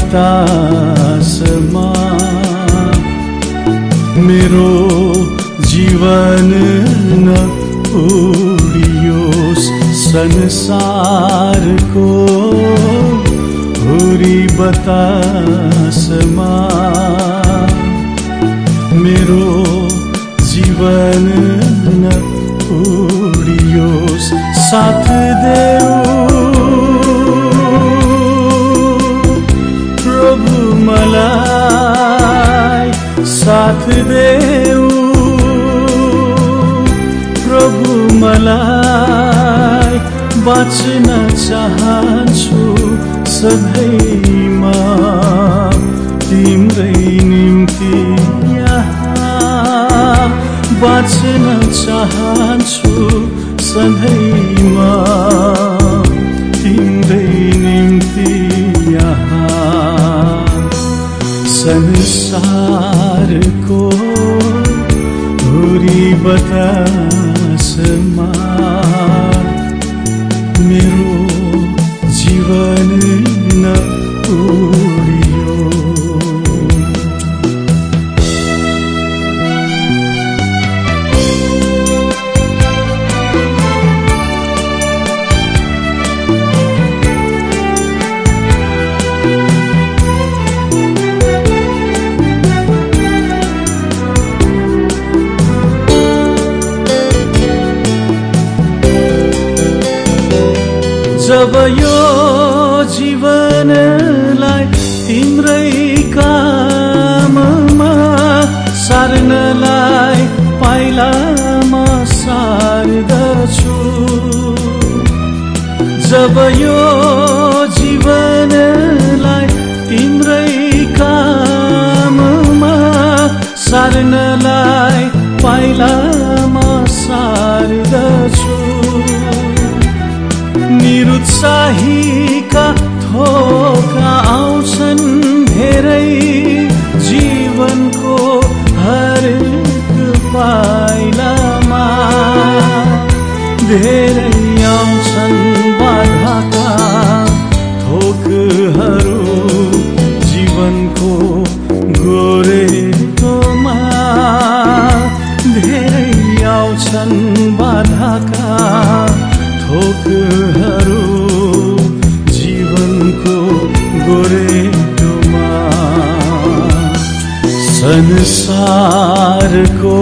बतासमा मेरो जीवन न उडियोस् संसारको हुरी बतासमा मेरो जीवन न उडियोस् साथ देऊ प्रभु मलाई साथ देऊ प्रभु मलाई बाँच्न चाहन्छु सधैँमा तिम्रै निम्ति यहाँ बाँच्न चाहन्छु सधैँमा तिम्रै निम्ति यहाँ संसारको हुरी बतासमा मेरो जीवन न उडियो जब यो जीवनलाई तिम्रै काममा सार्नलाई पाइलामा सार्दछु जब यो जीवनलाई तिम्रै काममा सार्नलाई पाइलामा सार्दछु निरुत्साहीका थोका आउँछन् धेरै जीवनको हरेक पाइलामा धेरै आउँछन् बाधाका थोकहरू जीवनको गोरेटोमा धेरै आउँछन् बाधाका थोकहरू जीवनको गोरेटोमा संसारको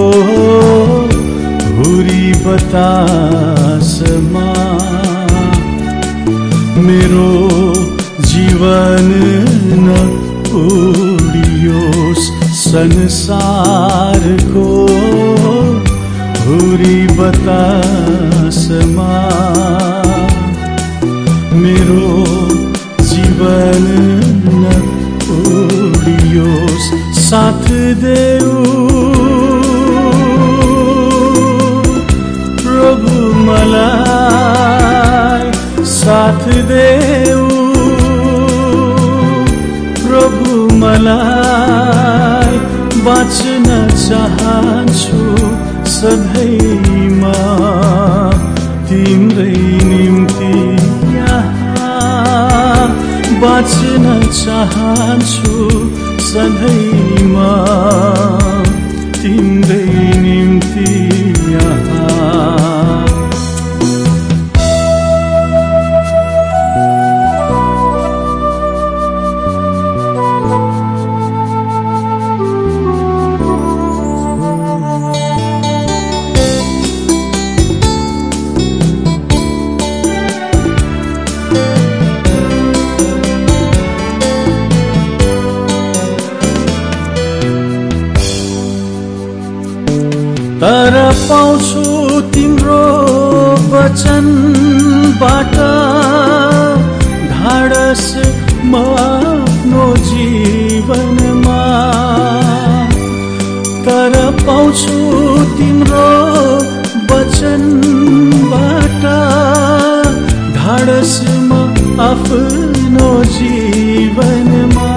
हुरी बतासमा मेरो जीवन न उडियोस् संसारको हुरी बतासमा मेरो जीवन न उडियोस् साथ देऊ प्रभु मलाई साथ देऊ प्रभु मलाई बाँच्न चाहन्छु सधैँमा तिम्रै निम्ति यहाँ बाँच्न चाहन्छु सधैँमा तिम्रै निम्ति यहाँ तर पाउँछु तिम्रो वचनबाट ढाडस म आफ्नो जीवनमा तर पाउँछु तिम्रो वचनबाट ढाडस म आफ्नो जीवनमा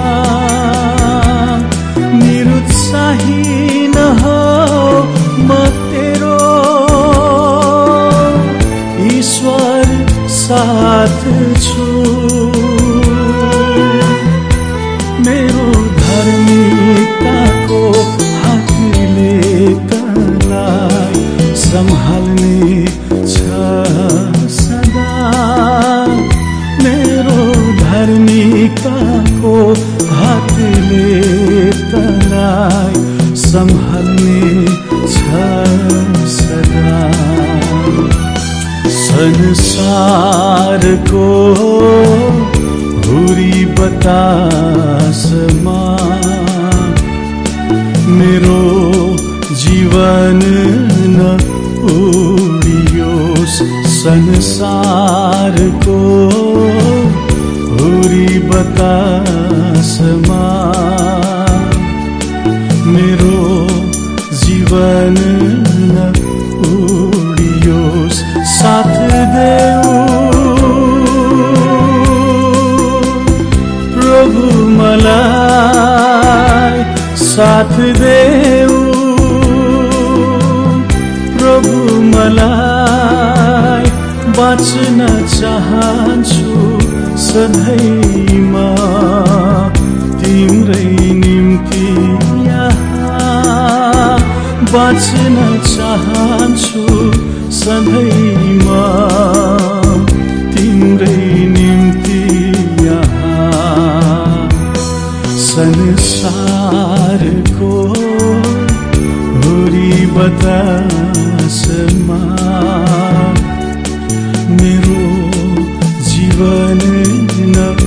निरुत्साही नहो म तेरो ईश्वर साथ छु बतासमा मेरो जीवन न उडियोस् संसारको हुरी बतासमा मेरो जीवन न उडियोस् साथ देऊ प्रभु मलाई साथ देऊ प्रभु मलाई बाँच्न चाहन्छु सधैँमा तिम्रै निम्ति यहाँ बाँच्न चाहन्छु सधैँमा तिम्रै निम्ति यहाँ संसारको हुरी बतासमा मेरो जीवन न